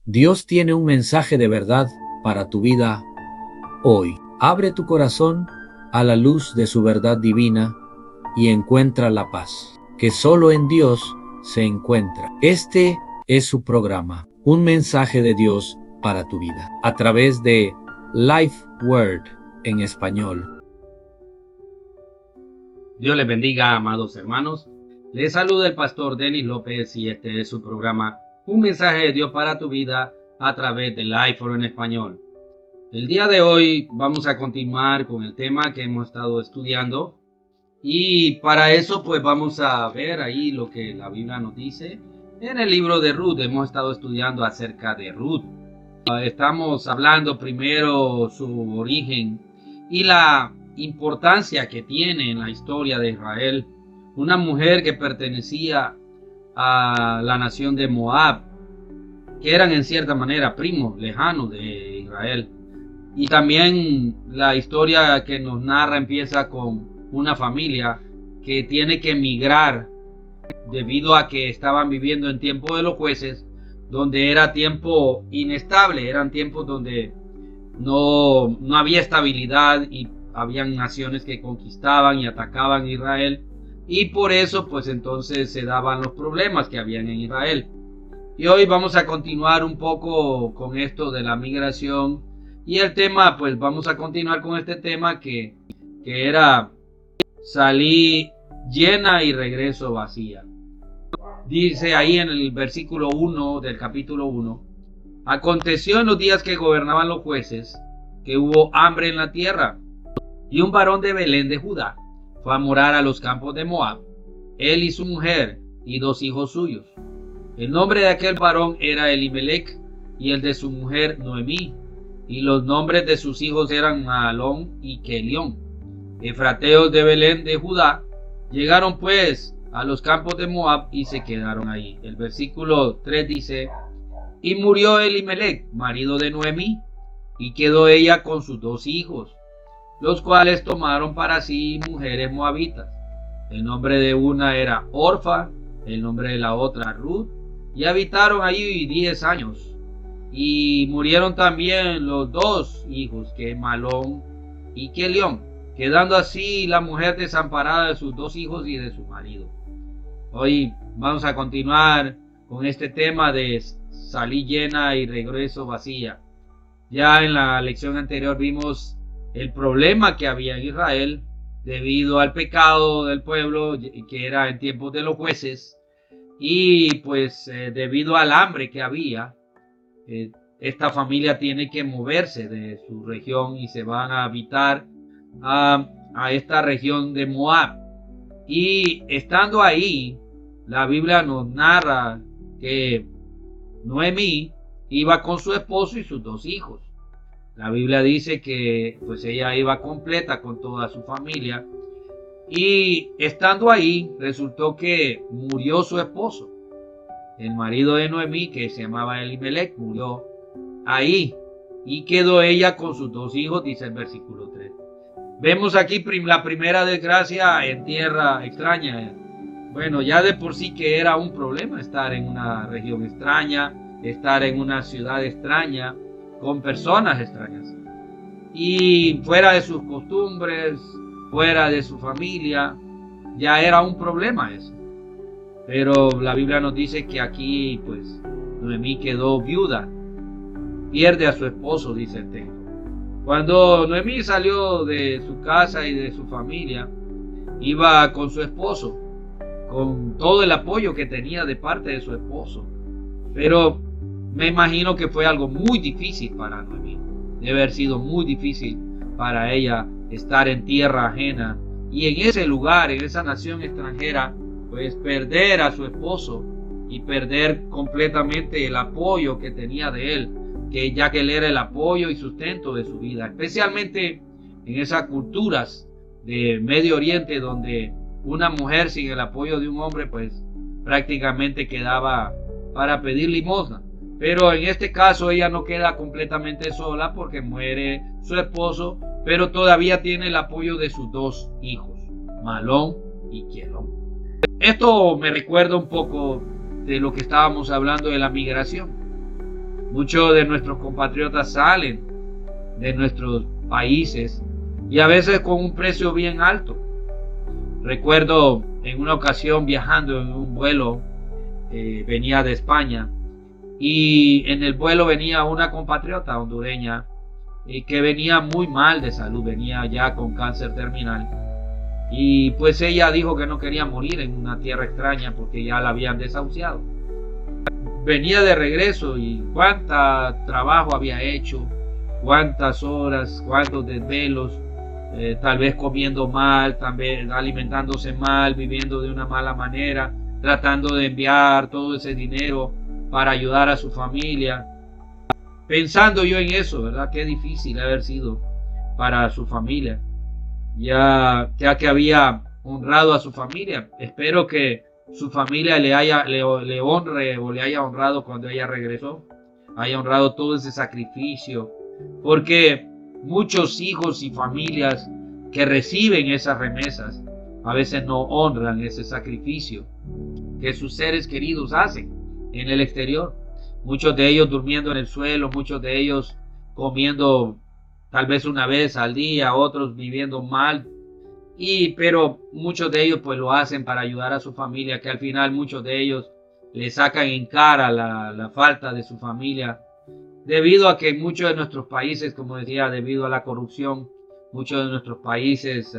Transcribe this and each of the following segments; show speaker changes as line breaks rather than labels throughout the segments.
Dios tiene un mensaje de verdad para tu vida hoy. Abre tu corazón a la luz de su verdad divina y encuentra la paz, que solo en Dios se encuentra. Este es su programa, un mensaje de Dios para tu vida, a través de Life Word en español.
Dios les bendiga, amados hermanos. Les saluda el pastor Denis López y este es su programa, un mensaje de Dios para tu vida a través de Life Word en español. El día de hoy vamos a continuar con el tema que hemos estado estudiando y para eso pues vamos a ver ahí lo que la Biblia nos dice. En el libro de Ruth hemos estado estudiando acerca de Ruth. Estamos hablando primero su origen y la importancia que tiene en la historia de Israel. Una mujer que pertenecía a la nación de Moab, que eran en cierta manera primos lejanos de Israel. Y también la historia que nos narra empieza con una familia que tiene que emigrar debido a que estaban viviendo en tiempo de los jueces, donde era tiempo inestable, eran tiempos donde no había estabilidad y habían naciones que conquistaban y atacaban a Israel, y por eso pues entonces se daban los problemas que habían en Israel. Y hoy vamos a continuar un poco con esto de la migración y el tema, pues vamos a continuar con este tema que era salí llena y regreso vacía. Dice ahí en el versículo 1 del capítulo 1: aconteció en los días que gobernaban los jueces que hubo hambre en la tierra, y un varón de Belén de Judá fue a morar a los campos de Moab, él y su mujer y 2 hijos suyos. El nombre de aquel varón era Elimelech y el de su mujer Noemí, y los nombres de sus hijos eran Mahalón y Kelión, efrateos de Belén de Judá. Llegaron pues a los campos de Moab y se quedaron ahí. El versículo 3 dice: y murió Elimelech, marido de Noemí, y quedó ella con sus 2 hijos, los cuales tomaron para sí mujeres moabitas. El nombre de una era Orfa, el nombre de la otra Ruth, y habitaron allí 10 años. Y murieron también los 2 hijos, que Mahalón y Kelión, quedando así la mujer desamparada de sus 2 hijos y de su marido. Hoy vamos a continuar con este tema de salí llena y regreso vacía. Ya en la lección anterior vimos el problema que había en Israel debido al pecado del pueblo, que era en tiempos de los jueces, y pues debido al hambre que había, esta familia tiene que moverse de su región y se van a habitar a esta región de Moab. Y estando ahí, la Biblia nos narra que Noemí iba con su esposo y sus 2 hijos. La Biblia dice que pues ella iba completa con toda su familia, y estando ahí resultó que murió su esposo, el marido de Noemí, que se llamaba Elimelech, murió ahí y quedó ella con sus 2 hijos, dice el versículo 3. Vemos aquí la primera desgracia en tierra extraña. Bueno, ya de por sí que era un problema estar en una región extraña, estar en una ciudad extraña, con personas extrañas, y fuera de sus costumbres, fuera de su familia, ya era un problema eso. Pero la Biblia nos dice que aquí pues Noemí quedó viuda, pierde a su esposo, dice el texto. Cuando Noemí salió de su casa y de su familia, iba con su esposo, con todo el apoyo que tenía de parte de su esposo. Pero me imagino que fue algo muy difícil para Noemí. Debe haber sido muy difícil para ella estar en tierra ajena y en ese lugar, en esa nación extranjera, pues perder a su esposo y perder completamente el apoyo que tenía de él, ya que él era el apoyo y sustento de su vida, especialmente en esas culturas de Medio Oriente donde una mujer sin el apoyo de un hombre pues prácticamente quedaba para pedir limosna. Pero en este caso ella no queda completamente sola porque muere su esposo, pero todavía tiene el apoyo de sus 2 hijos, Mahalón y Kelión. Esto me recuerda un poco de lo que estábamos hablando de la migración. Muchos de nuestros compatriotas salen de nuestros países y a veces con un precio bien alto. Recuerdo en una ocasión viajando en un vuelo, venía de España, y en el vuelo venía una compatriota hondureña que venía muy mal de salud, venía ya con cáncer terminal. Y pues ella dijo que no quería morir en una tierra extraña porque ya la habían desahuciado. Venía de regreso y cuánta trabajo había hecho, cuántas horas, cuántos desvelos, tal vez comiendo mal, también alimentándose mal, viviendo de una mala manera, tratando de enviar todo ese dinero para ayudar a su familia. Pensando yo en eso, ¿verdad? Qué difícil haber sido para su familia, ya que había honrado a su familia. Espero que su familia le honre o le haya honrado cuando ella regresó, haya honrado todo ese sacrificio, porque muchos hijos y familias que reciben esas remesas a veces no honran ese sacrificio que sus seres queridos hacen en el exterior. Muchos de ellos durmiendo en el suelo, muchos de ellos comiendo tal vez una vez al día, otros viviendo mal. Pero muchos de ellos pues lo hacen para ayudar a su familia, que al final muchos de ellos le sacan en cara la falta de su familia, debido a que en muchos de nuestros países, como decía, debido a la corrupción, muchos de nuestros países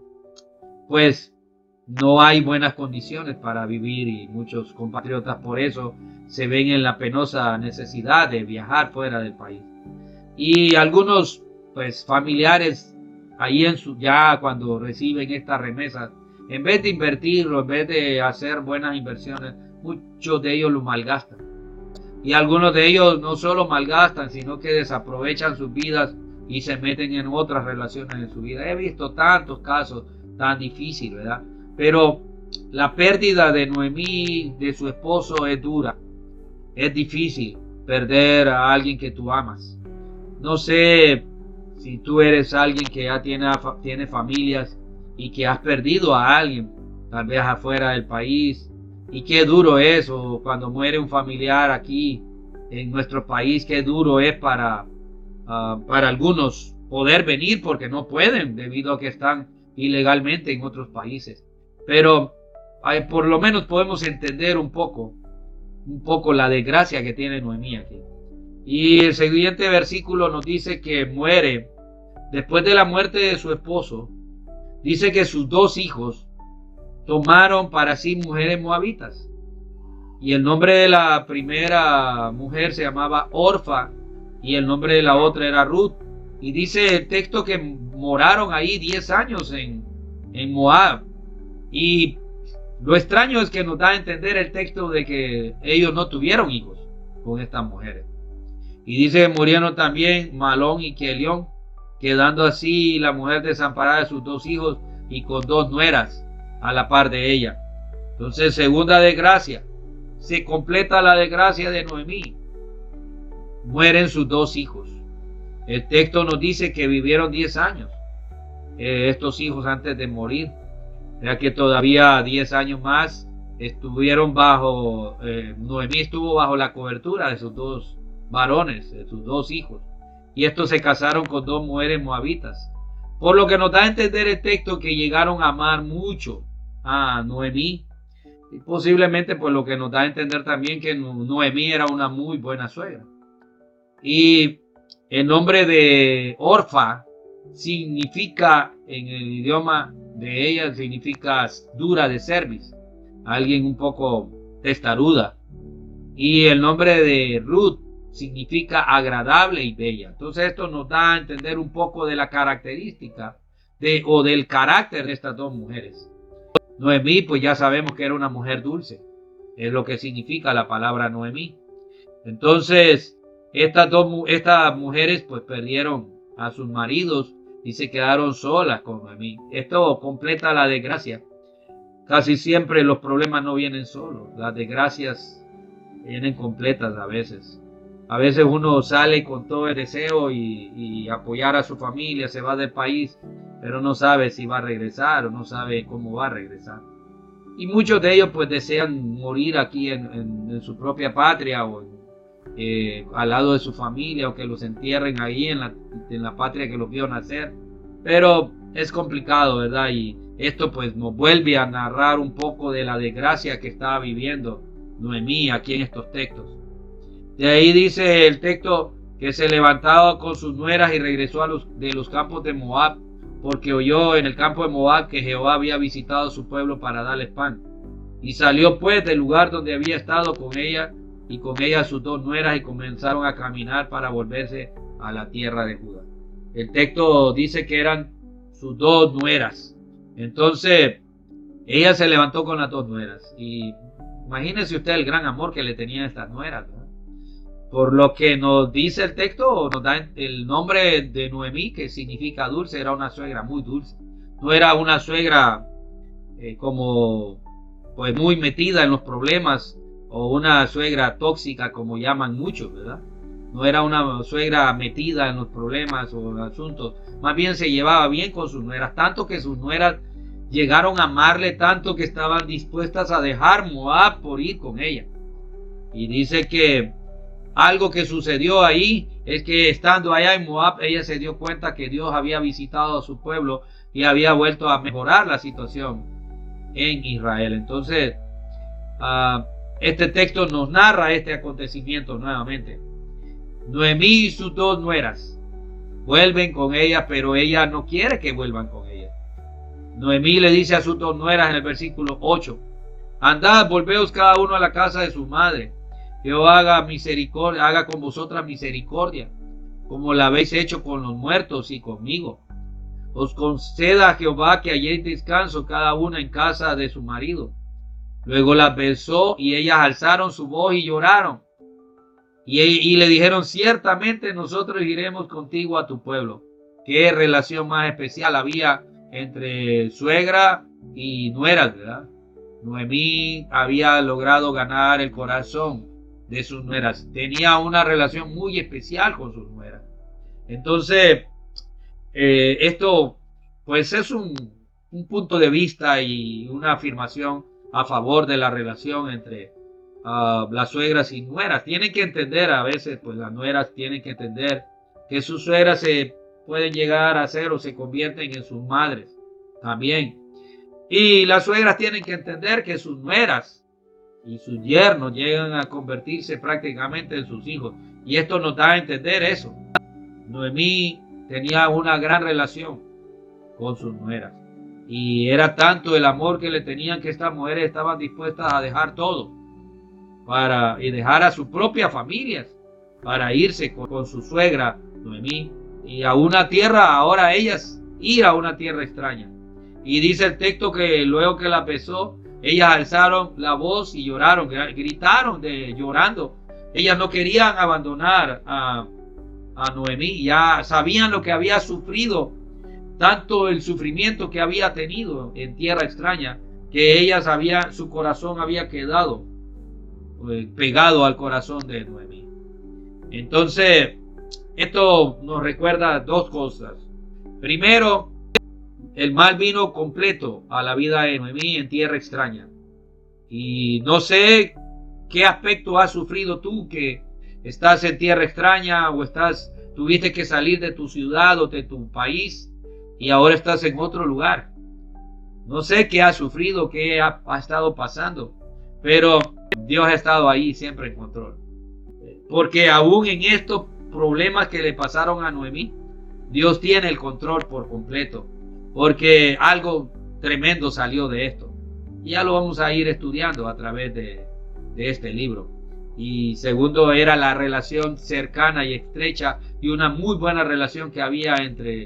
pues no hay buenas condiciones para vivir, y muchos compatriotas por eso se ven en la penosa necesidad de viajar fuera del país. Y algunos pues familiares ahí ya cuando reciben estas remesas, en vez de invertirlo, en vez de hacer buenas inversiones, muchos de ellos lo malgastan. Y algunos de ellos no solo malgastan, sino que desaprovechan sus vidas y se meten en otras relaciones en su vida. He visto tantos casos tan difíciles, ¿verdad? Pero la pérdida de Noemí, de su esposo, es dura. Es difícil perder a alguien que tú amas. No sé si tú eres alguien que ya tiene familias y que has perdido a alguien, tal vez afuera del país. Y qué duro es, o cuando muere un familiar aquí en nuestro país, qué duro es para algunos poder venir porque no pueden debido a que están ilegalmente en otros países. Pero por lo menos podemos entender un poco la desgracia que tiene Noemí aquí. Y el siguiente versículo nos dice que muere, después de la muerte de su esposo, dice que sus dos hijos tomaron para sí mujeres moabitas. Y el nombre de la primera mujer se llamaba Orfa y el nombre de la otra era Ruth. Y dice el texto que moraron ahí 10 años en Moab. Y lo extraño es que nos da a entender el texto de que ellos no tuvieron hijos con estas mujeres. Y dice que murieron también Malón y Kelión, quedando así la mujer desamparada de sus dos hijos y con dos nueras a la par de ella. Entonces, segunda desgracia, se completa la desgracia de Noemí. Mueren sus dos hijos. El texto nos dice que vivieron 10 años estos hijos antes de morir, ya que todavía 10 años más estuvieron Noemí estuvo bajo la cobertura de sus dos varones, de sus dos hijos, y estos se casaron con dos mujeres moabitas, por lo que nos da a entender el texto que llegaron a amar mucho a Noemí, y posiblemente por lo que nos da a entender también que Noemí era una muy buena suegra. Y el nombre de Orfa significa, en el idioma de ella, significa dura de cerviz, alguien un poco testaruda. Y el nombre de Ruth significa agradable y bella. Entonces esto nos da a entender un poco de la característica o del carácter de estas dos mujeres. Noemí, pues ya sabemos que era una mujer dulce, es lo que significa la palabra Noemí. Entonces estas mujeres pues perdieron a sus maridos y se quedaron solas con Noemí. Esto completa la desgracia. Casi siempre los problemas no vienen solos, las desgracias vienen completas a veces. A veces uno sale con todo el deseo y apoyar a su familia, se va del país, pero no sabe si va a regresar o no sabe cómo va a regresar. Y muchos de ellos pues desean morir aquí en su propia patria o al lado de su familia, o que los entierren ahí en la patria que los vio nacer. Pero es complicado, ¿verdad? Y esto pues nos vuelve a narrar un poco de la desgracia que estaba viviendo Noemí aquí en estos textos. De ahí dice el texto que se levantaba con sus nueras y regresó de los campos de Moab, porque oyó en el campo de Moab que Jehová había visitado a su pueblo para darles pan. Y salió pues del lugar donde había estado con ella y con ella sus dos nueras, y comenzaron a caminar para volverse a la tierra de Judá. El texto dice que eran sus dos nueras. Entonces ella se levantó con las dos nueras, y imagínese usted el gran amor que le tenían estas nueras, ¿no? Por lo que nos dice el texto, nos da el nombre de Noemí, que significa dulce. Era una suegra muy dulce. No era una suegra como pues muy metida en los problemas, o una suegra tóxica como llaman muchos, ¿verdad? No era una suegra metida en los problemas o en asuntos. Más bien se llevaba bien con sus nueras, tanto que sus nueras llegaron a amarle tanto que estaban dispuestas a dejar Moab por ir con ella. Y dice que algo que sucedió ahí es que estando allá en Moab, ella se dio cuenta que Dios había visitado a su pueblo y había vuelto a mejorar la situación en Israel. Entonces, este texto nos narra este acontecimiento nuevamente. Noemí y sus dos nueras vuelven con ella, pero ella no quiere que vuelvan con ella. Noemí le dice a sus dos nueras en el versículo 8: andad, volveos cada uno a la casa de su madre. Jehová haga misericordia, haga con vosotras misericordia, como la habéis hecho con los muertos y conmigo. Os conceda a Jehová que halléis descanso cada una en casa de su marido. Luego las besó, y ellas alzaron su voz y lloraron. Y le dijeron: ciertamente nosotros iremos contigo a tu pueblo. Qué relación más especial había entre suegra y nueras, ¿verdad? Noemí había logrado ganar el corazón de sus nueras. Tenía una relación muy especial con sus nueras. Entonces, esto pues es un punto de vista y una afirmación a favor de la relación entre las suegras y nueras. Tienen que entender, a veces pues las nueras tienen que entender que sus suegras se pueden llegar a ser o se convierten en sus madres también. Y las suegras tienen que entender que sus nueras y sus yernos llegan a convertirse prácticamente en sus hijos. Y esto nos da a entender eso. Noemí tenía una gran relación con sus nueras. Y era tanto el amor que le tenían que estas mujeres estaban dispuestas a dejar todo y dejar a sus propias familias para irse con su suegra Noemí y a una tierra, ahora ellas ir a una tierra extraña. Y dice el texto que luego que la besó, ellas alzaron la voz y lloraron, gritaron llorando. Ellas no querían abandonar a Noemí, ya sabían lo que había sufrido, tanto el sufrimiento que había tenido en tierra extraña, que ellas su corazón había quedado pegado al corazón de Noemí. Entonces, esto nos recuerda dos cosas. Primero, el mal vino completo a la vida de Noemí en tierra extraña. Y no sé qué aspecto has sufrido tú, que estás en tierra extraña o tuviste que salir de tu ciudad o de tu país y ahora estás en otro lugar. No sé qué has sufrido, qué ha estado pasando, pero Dios ha estado ahí siempre en control. Porque aún en estos problemas que le pasaron a Noemí, Dios tiene el control por completo. Porque algo tremendo salió de esto. Y ya lo vamos a ir estudiando a través de este libro. Y segundo, era la relación cercana y estrecha y una muy buena relación que había entre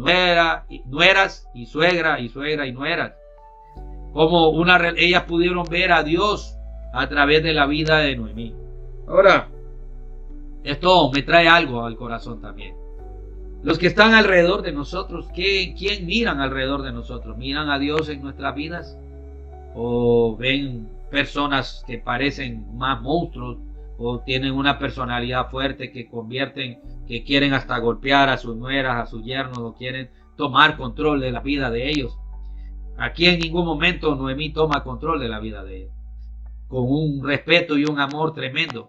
nueras y suegra y nueras. Como ellas pudieron ver a Dios a través de la vida de Noemí. Ahora, esto me trae algo al corazón también. Los que están alrededor de nosotros, ¿quién miran alrededor de nosotros? ¿Miran a Dios en nuestras vidas? ¿O ven personas que parecen más monstruos? ¿O tienen una personalidad fuerte que quieren hasta golpear a sus nueras, a sus yernos, o quieren tomar control de la vida de ellos? Aquí en ningún momento Noemí toma control de la vida de ellos, con un respeto y un amor tremendo.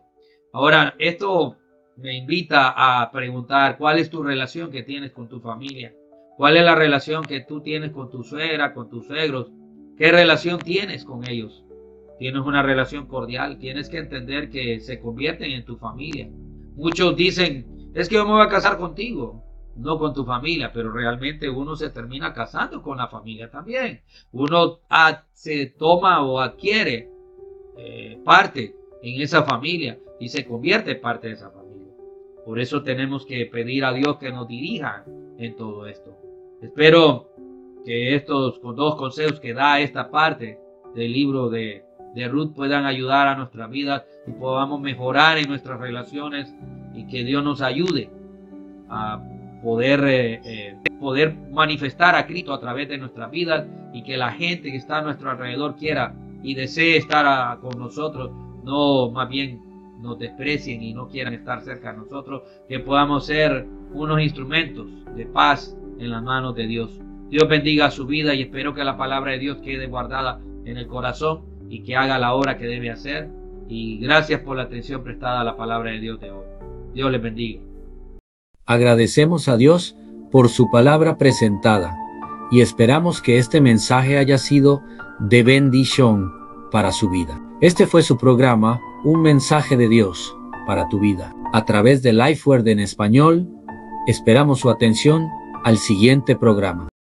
Ahora, esto me invita a preguntar, ¿cuál es tu relación que tienes con tu familia? ¿Cuál es la relación que tú tienes con tu suegra, con tus suegros? ¿Qué relación tienes con ellos? ¿Tienes una relación cordial? Tienes que entender que se convierten en tu familia. Muchos dicen, es que yo me voy a casar contigo, no con tu familia, pero realmente uno se termina casando con la familia también. Uno se toma o adquiere parte en esa familia y se convierte en parte de esa familia. Por eso tenemos que pedir a Dios que nos dirija en todo esto. Espero que estos dos consejos que da esta parte del libro de Ruth puedan ayudar a nuestra vida y podamos mejorar en nuestras relaciones y que Dios nos ayude a poder manifestar a Cristo a través de nuestras vidas y que la gente que está a nuestro alrededor quiera y desee estar con nosotros, no más bien nos desprecien y no quieran estar cerca de nosotros, que podamos ser unos instrumentos de paz en las manos de Dios. Dios bendiga su vida y espero que la palabra de Dios quede guardada en el corazón y que haga la obra que debe hacer. Y gracias por la atención prestada a la palabra de Dios de hoy. Dios les bendiga.
Agradecemos a Dios por su palabra presentada y esperamos que este mensaje haya sido de bendición para su vida. Este fue su programa, Un mensaje de Dios para tu vida. A través de LifeWord en español, esperamos su atención al siguiente programa.